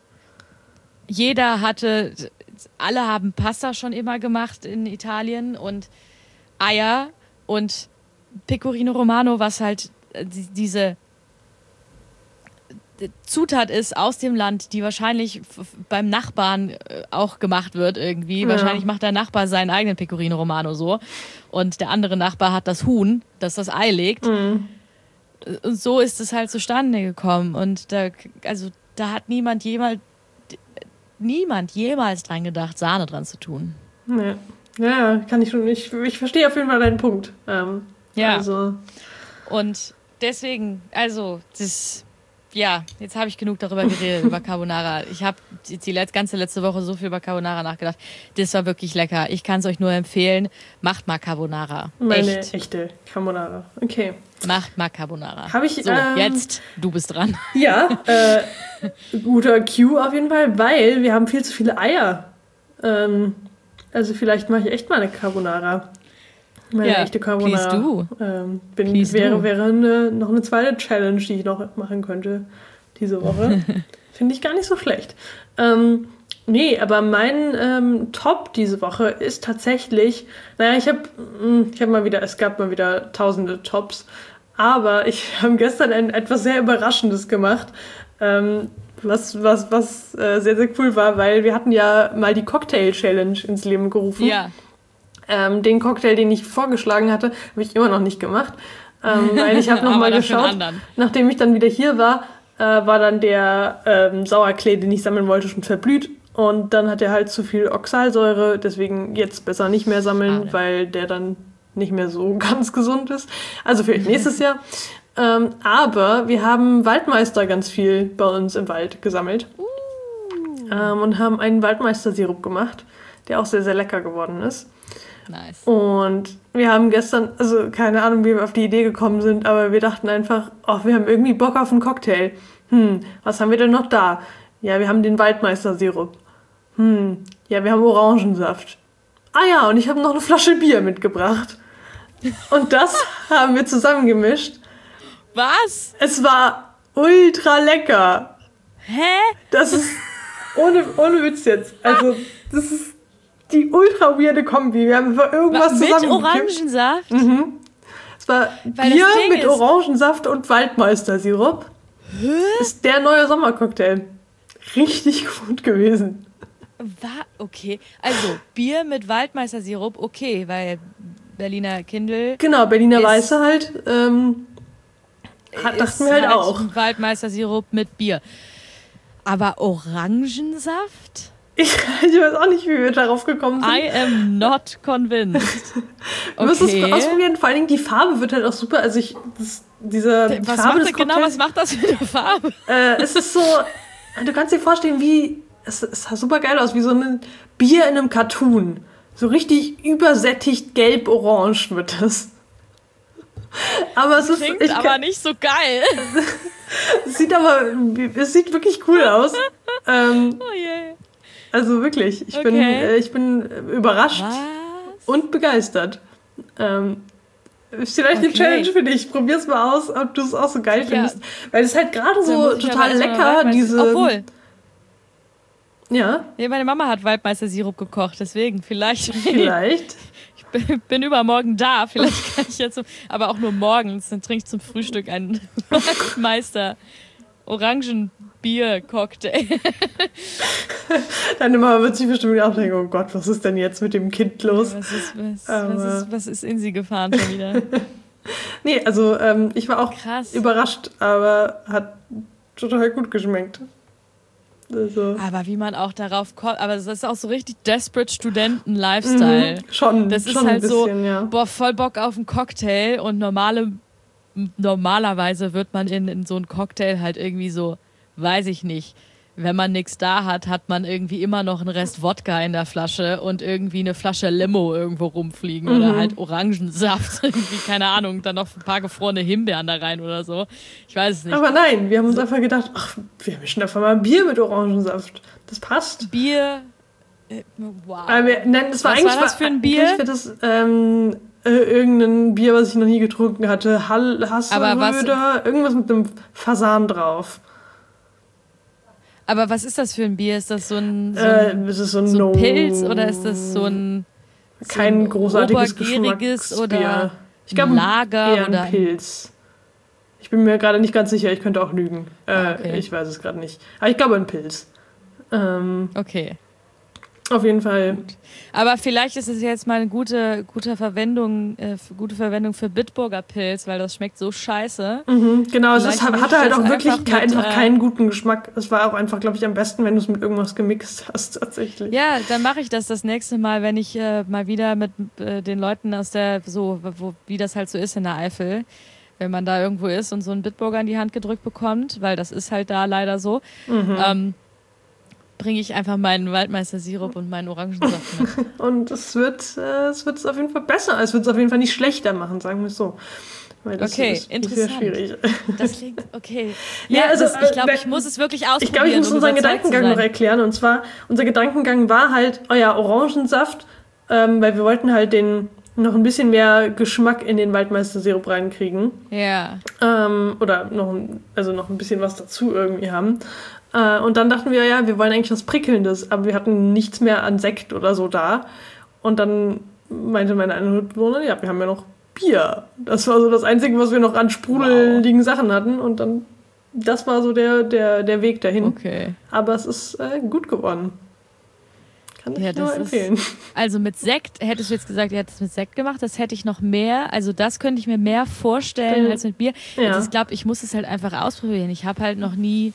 Alle haben Pasta schon immer gemacht in Italien und Eier und Pecorino Romano, was halt diese Zutat ist aus dem Land, die wahrscheinlich beim Nachbarn auch gemacht wird irgendwie. Ja. Wahrscheinlich macht der Nachbar seinen eigenen Pecorino Romano so und der andere Nachbar hat das Huhn, das Ei legt. Und so ist es halt zustande gekommen und da hat niemand jemals dran gedacht, Sahne dran zu tun. Nee. Ja, kann ich schon. Ich verstehe auf jeden Fall deinen Punkt. Ja. Also. Und deswegen, jetzt habe ich genug darüber geredet, über Carbonara. Ich habe die ganze letzte Woche so viel über Carbonara nachgedacht. Das war wirklich lecker. Ich kann es euch nur empfehlen. Macht mal Carbonara. Meine echte Carbonara. Okay. Macht mal Carbonara. Jetzt, du bist dran. Ja, guter Cue auf jeden Fall, weil wir haben viel zu viele Eier. Also vielleicht mache ich echt mal eine Carbonara. Meine echte Carbonara. Wäre noch eine zweite Challenge, die ich noch machen könnte diese Woche. Finde ich gar nicht so schlecht. Aber mein Top diese Woche ist tatsächlich, es gab mal wieder tausende Tops, aber ich habe gestern etwas sehr Überraschendes gemacht, was sehr, sehr cool war, weil wir hatten ja mal die Cocktail-Challenge ins Leben gerufen. Ja. Den Cocktail, den ich vorgeschlagen hatte, habe ich immer noch nicht gemacht. Weil ich habe nochmal geschaut, nachdem ich dann wieder hier war, war dann der Sauerklee, den ich sammeln wollte, schon verblüht. Und dann hat er halt zu viel Oxalsäure, deswegen jetzt besser nicht mehr sammeln, weil der dann nicht mehr so ganz gesund ist. Also vielleicht nächstes Jahr. Aber wir haben Waldmeister ganz viel bei uns im Wald gesammelt. Und haben einen Waldmeister-Sirup gemacht, der auch sehr, sehr lecker geworden ist. Nice. Und wir haben gestern, also keine Ahnung, wie wir auf die Idee gekommen sind, aber wir dachten einfach, wir haben irgendwie Bock auf einen Cocktail. Was haben wir denn noch da? Ja, wir haben den Waldmeister-Sirup. Ja, wir haben Orangensaft. Ah ja, und ich habe noch eine Flasche Bier mitgebracht. Und das haben wir zusammengemischt. Was? Es war ultra lecker. Hä? Das ist ohne Witz jetzt. Also, das ist die ultra weirde Kombi. Wir haben einfach irgendwas zusammengekippt. Mit Orangensaft? Es war Bier mit Orangensaft und Waldmeister-Sirup. Ist der neue Sommercocktail. Richtig gut gewesen. Okay. Also, Bier mit Waldmeister-Sirup, okay, weil Berliner Kindl. Genau, Berliner Weiße halt. Dachten wir halt auch. Waldmeister-Sirup mit Bier. Aber Orangensaft? Ich weiß auch nicht, wie wir darauf gekommen sind. I am not convinced. Du musst es ausprobieren. Vor allen Dingen die Farbe wird halt auch super. Also was macht das für eine Farbe? Es ist so, du kannst dir vorstellen, es sah super geil aus, wie so ein Bier in einem Cartoon. So richtig übersättigt gelb-orange wird das. Aber es klingt aber nicht so geil. Es sieht wirklich cool aus. Oh je. Also wirklich, ich bin überrascht und begeistert. Ist vielleicht eine Challenge für dich. Probier's mal aus, ob du es auch so geil findest. Weil es halt gerade so total lecker, Obwohl. Ja? Nee, meine Mama hat Waldmeister-Sirup gekocht, deswegen vielleicht. Vielleicht. Ich bin übermorgen da, vielleicht kann ich jetzt, aber auch nur morgens, dann trinke ich zum Frühstück einen Waldmeister Orangenbier-Cocktail. Deine Mama wird sich bestimmt auch denken, oh Gott, was ist denn jetzt mit dem Kind los? Was ist in sie gefahren schon wieder? Nee, also ich war auch überrascht, aber hat total gut geschmeckt. Also. Aber wie man auch darauf kommt, aber das ist auch so richtig desperate Studenten-Lifestyle. Schon, das ist schon halt ein bisschen, so, ja. boah, voll Bock auf einen Cocktail und normalerweise wird man in so einen Cocktail halt irgendwie so, weiß ich nicht, wenn man nichts da hat, hat man irgendwie immer noch einen Rest Wodka in der Flasche und irgendwie eine Flasche Limo irgendwo rumfliegen oder halt Orangensaft, irgendwie, keine Ahnung, dann noch ein paar gefrorene Himbeeren da rein oder so. Ich weiß es nicht. Aber nein, wir haben uns einfach gedacht, ach, wir mischen einfach mal Bier mit Orangensaft. Das passt. Bier, wow. Das war was war das für ein Bier? Eigentlich das irgendein Bier, was ich noch nie getrunken hatte. Hasselröder, irgendwas mit einem Fasan drauf. Aber was ist das für ein Bier? Ist das so ein Pilz oder ist das so ein großartiges Geschmacksbier? Oder ich glaube, Lager eher oder ein Pilz. Ich bin mir gerade nicht ganz sicher, ich könnte auch lügen. Okay. Ich weiß es gerade nicht. Aber ich glaube ein Pilz. Okay. Auf jeden Fall. Gut. Aber vielleicht ist es jetzt mal eine gute Verwendung für Bitburger Pilz, weil das schmeckt so scheiße. Genau, es hatte halt auch wirklich einfach keinen guten Geschmack. Es war auch einfach, glaube ich, am besten, wenn du es mit irgendwas gemixt hast, tatsächlich. Ja, dann mache ich das nächste Mal, wenn ich mal wieder mit den Leuten aus wie das halt so ist in der Eifel, wenn man da irgendwo ist und so einen Bitburger in die Hand gedrückt bekommt, weil das ist halt da leider so, bringe ich einfach meinen Waldmeister-Sirup und meinen Orangensaft mit. Und es wird es auf jeden Fall besser. Es wird es auf jeden Fall nicht schlechter machen, sagen wir es so. Weil das ist interessant. Sehr schwierig. Das klingt, okay. Ja, also, ich glaube, ich muss es wirklich ausprobieren. Ich glaube, ich muss unseren Gedankengang noch erklären. Und zwar, unser Gedankengang war halt, Orangensaft, weil wir wollten halt noch ein bisschen mehr Geschmack in den Waldmeister-Sirup reinkriegen. Ja. Oder noch ein bisschen was dazu irgendwie haben. Und dann dachten wir, ja, wir wollen eigentlich was Prickelndes, aber wir hatten nichts mehr an Sekt oder so da. Und dann meinte meine eine Mitbewohnerin, ja, wir haben ja noch Bier. Das war so das Einzige, was wir noch an sprudeligen Sachen hatten. Und dann, das war so der Weg dahin. Okay. Aber es ist gut geworden. Kann ich nur empfehlen. Also mit Sekt, hättest du jetzt gesagt, ihr hättet es mit Sekt gemacht, das hätte ich noch mehr, also das könnte ich mir mehr vorstellen als mit Bier. Ja. Ich glaube, ich muss es halt einfach ausprobieren. Ich habe halt noch nie...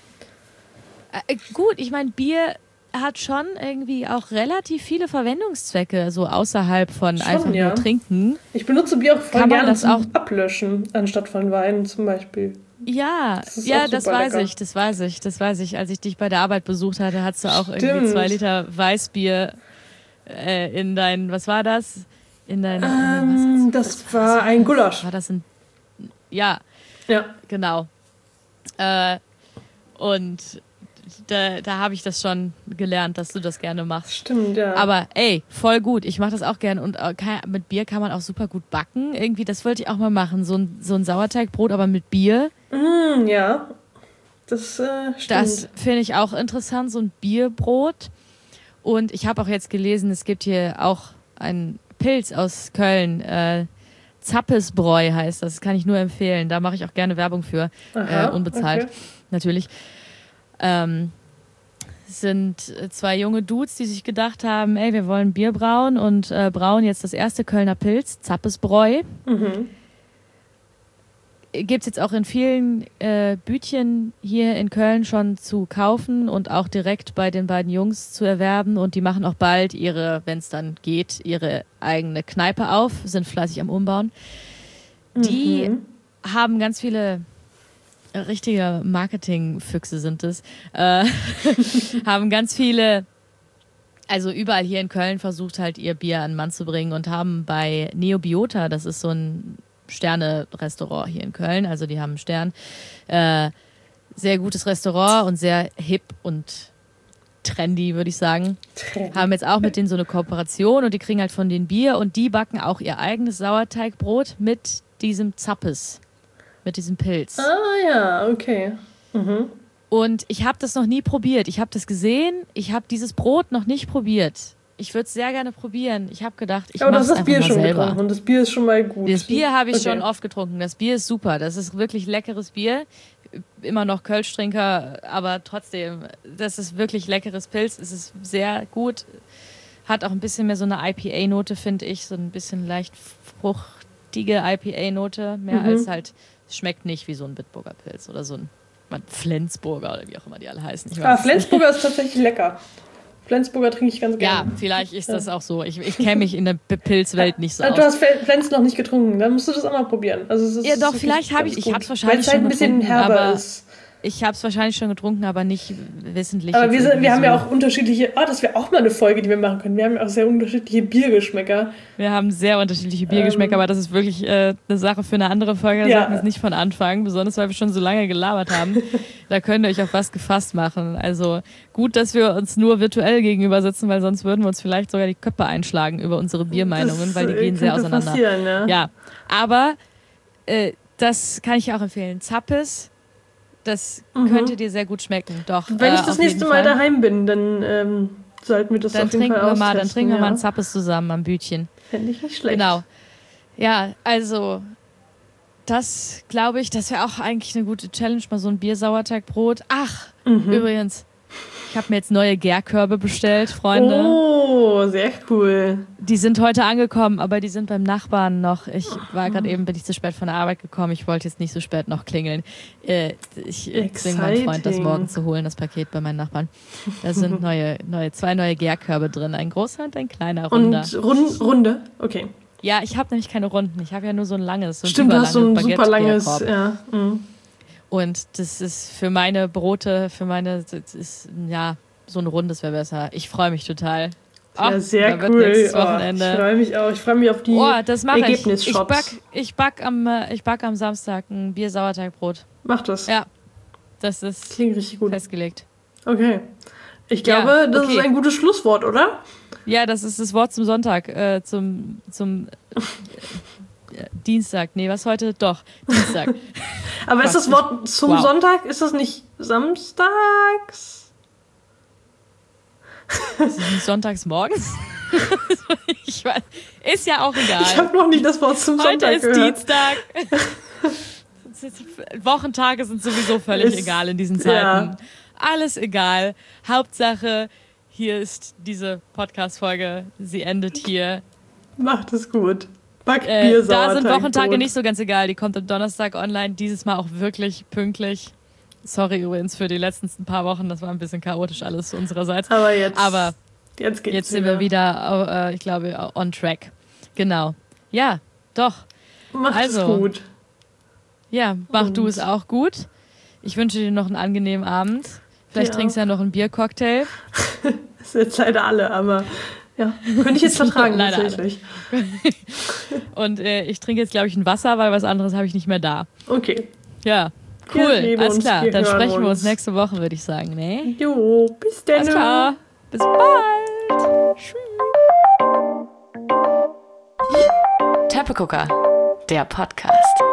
gut, ich meine, Bier hat schon irgendwie auch relativ viele Verwendungszwecke, so außerhalb von einfach nur trinken. Ich benutze Bier auch voll gerne zum Ablöschen, anstatt von Wein zum Beispiel. Ja, das weiß ich. Als ich dich bei der Arbeit besucht hatte, hattest du auch irgendwie 2 Liter Weißbier in dein, was war das? In dein, das war ein Gulasch. War das ein, ja, genau. Und da habe ich das schon gelernt, dass du das gerne machst. Stimmt, ja. Aber ey, voll gut. Ich mache das auch gerne. Und mit Bier kann man auch super gut backen. Irgendwie, das wollte ich auch mal machen. So ein Sauerteigbrot, aber mit Bier. Ja, das stimmt. Das finde ich auch interessant, so ein Bierbrot. Und ich habe auch jetzt gelesen, es gibt hier auch einen Pilz aus Köln. Zappesbräu heißt das. Das kann ich nur empfehlen. Da mache ich auch gerne Werbung für. Unbezahlt, natürlich. Sind 2 junge Dudes, die sich gedacht haben, ey, wir wollen Bier brauen und brauen jetzt das erste Kölner Pilz, Zappesbräu. Gibt es jetzt auch in vielen Bütchen hier in Köln schon zu kaufen und auch direkt bei den beiden Jungs zu erwerben. Und die machen auch bald wenn es dann geht, ihre eigene Kneipe auf, sind fleißig am Umbauen. Die haben ganz viele... Richtige Marketingfüchse sind es, haben ganz viele, also überall hier in Köln versucht halt ihr Bier an den Mann zu bringen und haben bei Neobiota, das ist so ein Sterne-Restaurant hier in Köln, also die haben einen Stern, sehr gutes Restaurant und sehr hip und trendy, würde ich sagen. Haben jetzt auch mit denen so eine Kooperation und die kriegen halt von denen Bier und die backen auch ihr eigenes Sauerteigbrot mit diesem Zappes. Mit diesem Pilz. Ah ja, okay. Und ich habe das noch nie probiert. Ich habe das gesehen, ich habe dieses Brot noch nicht probiert. Ich würde es sehr gerne probieren. Ich habe gedacht, ich mache es einfach Bier mal schon selber. Getrunken und das Bier ist schon mal gut. Das Bier habe ich schon oft getrunken. Das Bier ist super. Das ist wirklich leckeres Bier. immer noch Kölsch-Trinker, aber trotzdem, das ist wirklich leckeres Pilz. Es ist sehr gut. Hat auch ein bisschen mehr so eine IPA-Note, finde ich. So ein bisschen leicht fruchtige IPA-Note. Mehr als halt, es schmeckt nicht wie so ein Bitburger Pilz oder so ein Flensburger oder wie auch immer die alle heißen. Flensburger ist tatsächlich lecker. Flensburger trinke ich ganz gerne. Ja, vielleicht ist das auch so. Ich kenne mich in der Pilzwelt nicht so aus. Du hast Flens noch nicht getrunken, dann musst du das auch mal probieren. Also es ist, ja, doch, vielleicht habe ich es wahrscheinlich schon getrunken. Weil es halt ein bisschen herber ist. Ich habe es wahrscheinlich schon getrunken, aber nicht wissentlich. Aber wir haben ja auch unterschiedliche, das wäre auch mal eine Folge, die wir machen können. Wir haben ja auch sehr unterschiedliche Biergeschmäcker. Wir haben sehr unterschiedliche Biergeschmäcker, aber das ist wirklich eine Sache für eine andere Folge. Da sollten wir es nicht von anfangen, besonders weil wir schon so lange gelabert haben. Da könnt ihr euch auf was gefasst machen. Also gut, dass wir uns nur virtuell gegenüber sitzen, weil sonst würden wir uns vielleicht sogar die Köpfe einschlagen über unsere Biermeinungen, weil die gehen sehr auseinander. Ja, aber das kann ich auch empfehlen. Zappes. Das könnte dir sehr gut schmecken, doch. Wenn ich das nächste Mal daheim bin, dann sollten wir das auf jeden Fall austesten. Dann trinken wir mal ein Zappes zusammen am Bütchen. Fände ich nicht schlecht. Genau. Ja, also das glaube ich, das wäre auch eigentlich eine gute Challenge, mal so ein Biersauerteigbrot. Ach, übrigens, ich habe mir jetzt neue Gärkörbe bestellt, Freunde. Oh, sehr cool. Die sind heute angekommen, aber die sind beim Nachbarn noch. Ich war gerade eben, bin ich zu spät von der Arbeit gekommen. Ich wollte jetzt nicht so spät noch klingeln. Ich zwinge meinen Freund, das morgen zu holen, das Paket bei meinen Nachbarn. Da sind zwei neue Gärkörbe drin. Ein großer und ein kleiner, runder. Und Runde? Okay. Ja, ich habe nämlich keine Runden. Ich habe ja nur so ein langes, Stimmt, du hast so ein super langes, ja. Und das ist für meine Brote, das ist, ja, so ein rundes wäre besser. Ich freue mich total. Ja, sehr cool. Nächstes Wochenende. Ich freue mich auch. Ich freue mich auf die Ergebnisshots. Ich back am Samstag ein Biersauerteigbrot. Mach das. Ja, das ist klingt richtig gut. Festgelegt. Okay. Ich glaube, das ist ein gutes Schlusswort, oder? Ja, das ist das Wort zum Sonntag. Zum Dienstag. Nee, was heute? Doch, Dienstag. Aber ist das Wort zum Sonntag, ist das nicht samstags? Ist das nicht sonntags morgens? Ich weiß, ist ja auch egal. Ich habe noch nicht das Wort zum Sonntag gehört. Heute ist Dienstag. Wochentage sind sowieso völlig egal in diesen Zeiten. Ja. Alles egal. Hauptsache, hier ist diese Podcast-Folge. Sie endet hier. Macht es gut. Backbier, da sind Wochentage nicht so ganz egal. Die kommt am Donnerstag online. Dieses Mal auch wirklich pünktlich. Sorry übrigens für die letzten paar Wochen. Das war ein bisschen chaotisch alles unsererseits. Aber jetzt sind wir wieder, ich glaube, on track. Genau. Ja, doch. Mach es gut. Ja, mach du es auch gut. Ich wünsche dir noch einen angenehmen Abend. Vielleicht trinkst du ja noch einen Biercocktail. Das sind jetzt leider alle, aber ja, könnte ich jetzt vertragen, tatsächlich. Und ich trinke jetzt, glaube ich, ein Wasser, weil was anderes habe ich nicht mehr da. Okay. Ja, cool, alles klar. Dann sprechen wir uns nächste Woche, würde ich sagen, ne? Jo, bis dann. Alles klar, bis bald. Tschüss. Teppegucker, der Podcast.